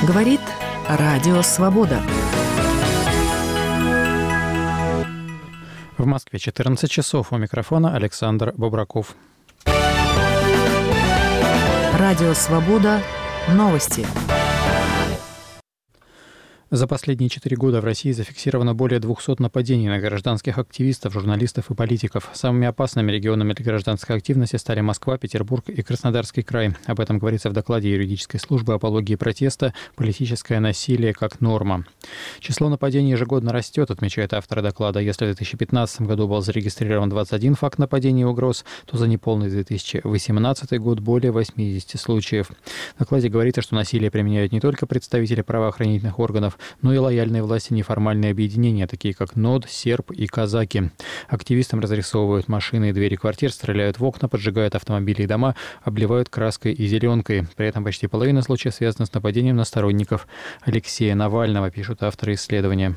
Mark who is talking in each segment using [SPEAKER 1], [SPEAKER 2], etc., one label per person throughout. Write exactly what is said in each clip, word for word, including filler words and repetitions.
[SPEAKER 1] Говорит Радио Свобода.
[SPEAKER 2] В Москве четырнадцать часов. У микрофона Александр Бобраков.
[SPEAKER 1] Радио Свобода. Новости.
[SPEAKER 2] За последние четыре года в России зафиксировано более двухсот нападений на гражданских активистов, журналистов и политиков. Самыми опасными регионами для гражданской активности стали Москва, Петербург и Краснодарский край. Об этом говорится в докладе юридической службы «Апологии протеста. Политическое насилие как норма». Число нападений ежегодно растет, отмечает автор доклада. Если в две тысячи пятнадцатом году был зарегистрирован двадцать один факт нападений и угроз, то за неполный две тысячи восемнадцатый год более восьмидесяти случаев. В докладе говорится, что насилие применяют не только представители правоохранительных органов, но и лояльные власти неформальные объединения, такие как НОД, Серб и казаки. Активистам разрисовывают машины и двери квартир, стреляют в окна, поджигают автомобили и дома, обливают краской и зеленкой. При этом почти половина случаев связана с нападением на сторонников Алексея Навального, пишут авторы исследования.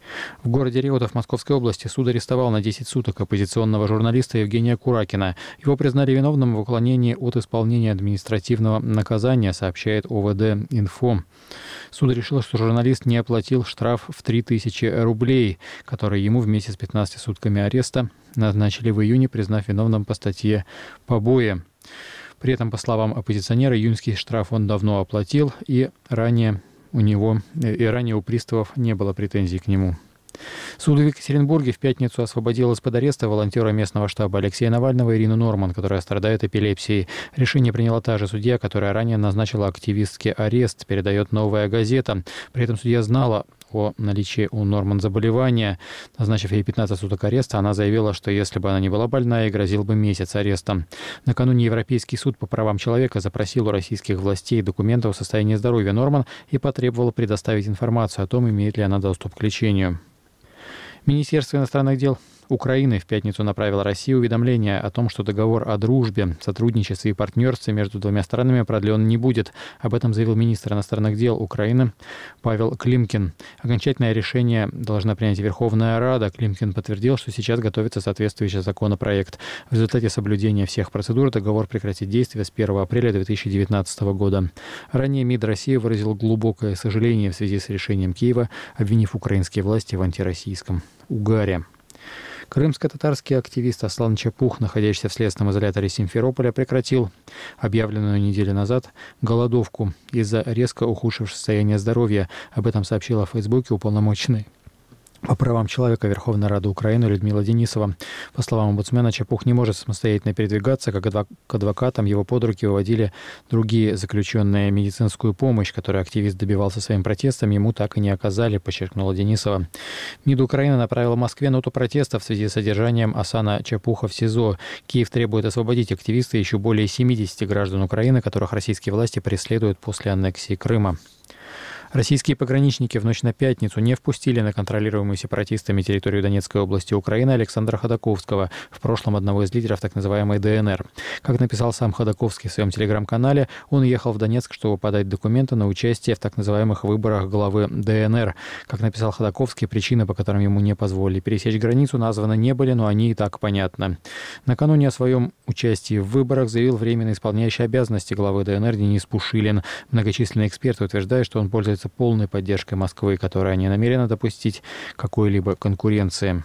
[SPEAKER 2] В городе Реутов Московской области суд арестовал на десять суток оппозиционного журналиста Евгения Куракина. Его признали виновным в уклонении от исполнения административного наказания, сообщает О В Д Инфо. Суд решил, что журналист не оплатил штраф в три тысячи рублей, который ему вместе с пятнадцатью сутками ареста назначили в июне, признав виновным по статье «Побои». При этом, по словам оппозиционера, июньский штраф он давно оплатил, и ранее у него и ранее у приставов не было претензий к нему. Суд в Екатеринбурге в пятницу освободил из-под ареста волонтера местного штаба Алексея Навального Ирину Норман, которая страдает эпилепсией. Решение приняла та же судья, которая ранее назначила активистский арест, передает «Новая газета». При этом судья знала о наличии у Норман заболевания. Назначив ей пятнадцать суток ареста, она заявила, что если бы она не была больна, ей грозил бы месяц ареста. Накануне Европейский суд по правам человека запросил у российских властей документы о состоянии здоровья Норман и потребовал предоставить информацию о том, имеет ли она доступ к лечению. Министерство иностранных дел Украины в пятницу направило России уведомление о том, что договор о дружбе, сотрудничестве и партнерстве между двумя странами продлен не будет. Об этом заявил министр иностранных дел Украины Павел Климкин. Окончательное решение должна принять Верховная Рада. Климкин подтвердил, что сейчас готовится соответствующий законопроект. В результате соблюдения всех процедур договор прекратит действие с первого апреля две тысячи девятнадцатого года. Ранее МИД России выразил глубокое сожаление в связи с решением Киева, обвинив украинские власти в антироссийском угаре. Крымско-татарский активист Аслан Чапух, находящийся в следственном изоляторе Симферополя, прекратил объявленную неделю назад голодовку из-за резко ухудшившегося состояния здоровья. Об этом сообщила в Фейсбуке уполномоченный по правам человека Верховной Рады Украины Людмила Денисова. По словам омбудсмена, Чапух не может самостоятельно передвигаться, как к адвокатам его под руки выводили другие заключенные. Медицинскую помощь, которую активист добивался своим протестом, ему так и не оказали, подчеркнула Денисова. МИД Украины направила Москве ноту протеста в связи с содержанием Асана Чапуха в СИЗО. Киев требует освободить активиста и еще более семидесяти граждан Украины, которых российские власти преследуют после аннексии Крыма. Российские пограничники в ночь на пятницу не впустили на контролируемую сепаратистами территорию Донецкой области Украины Александра Ходаковского, в прошлом одного из лидеров так называемой Д Н Р. Как написал сам Ходаковский в своем телеграм-канале, он ехал в Донецк, чтобы подать документы на участие в так называемых выборах главы Д Н Р. Как написал Ходаковский, причины, по которым ему не позволили пересечь границу, названы не были, но они и так понятны. Накануне о своем участии в выборах заявил временно исполняющий обязанности главы Д Н Р Денис Пушилин. Многочисленные эксперты утверждают, что он пользуется полной поддержкой Москвы, которая не намерена допустить какой-либо конкуренции.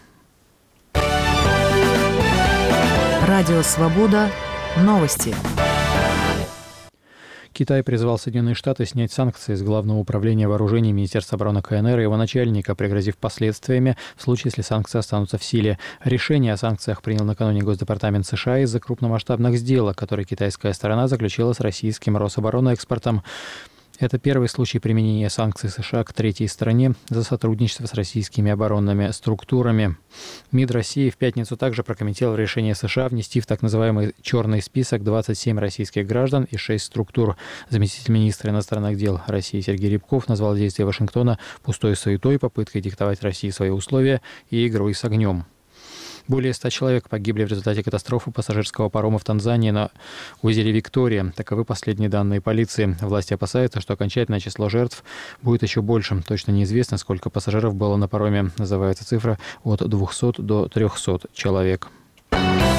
[SPEAKER 1] Радио Свобода. Новости.
[SPEAKER 2] Китай призвал Соединенные Штаты снять санкции с Главного управления вооружений Министерства обороны К Н Р и его начальника, пригрозив последствиями в случае, если санкции останутся в силе. Решение о санкциях принял накануне Госдепартамент США из-за крупномасштабных сделок, которые китайская сторона заключила с российским Рособоронэкспортом. Это первый случай применения санкций США к третьей стране за сотрудничество с российскими оборонными структурами. МИД России в пятницу также прокомментировал решение США внести в так называемый черный список двадцать семь российских граждан и шесть структур. Заместитель министра иностранных дел России Сергей Рябков назвал действия Вашингтона пустой суетой, попыткой диктовать России свои условия и игрой с огнем. Более ста человек погибли в результате катастрофы пассажирского парома в Танзании на озере Виктория. Таковы последние данные полиции. Власти опасаются, что окончательное число жертв будет еще большим. Точно неизвестно, сколько пассажиров было на пароме. Называется цифра от двухсот до трехсот человек.